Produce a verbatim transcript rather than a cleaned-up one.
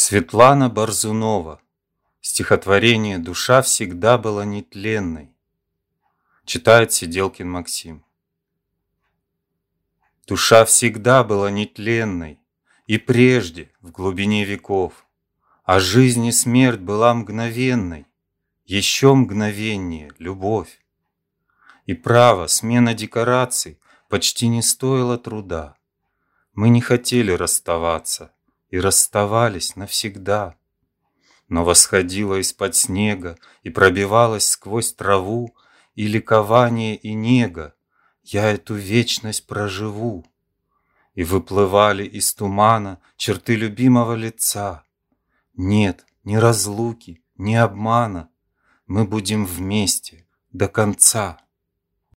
Светлана Борзунова. Стихотворение «Душа всегда была нетленной». Читает Сиделкин Максим. Душа всегда была нетленной, и прежде, в глубине веков, а жизнь и смерть была мгновенной, еще мгновеннее — любовь. И право, смена декораций почти не стоила труда. Мы не хотели расставаться и расставались навсегда. Но восходила из-под снега и пробивалась сквозь траву и ликование, и нега. Я эту вечность проживу. И выплывали из тумана черты любимого лица. Нет ни разлуки, ни обмана. Мы будем вместе до конца.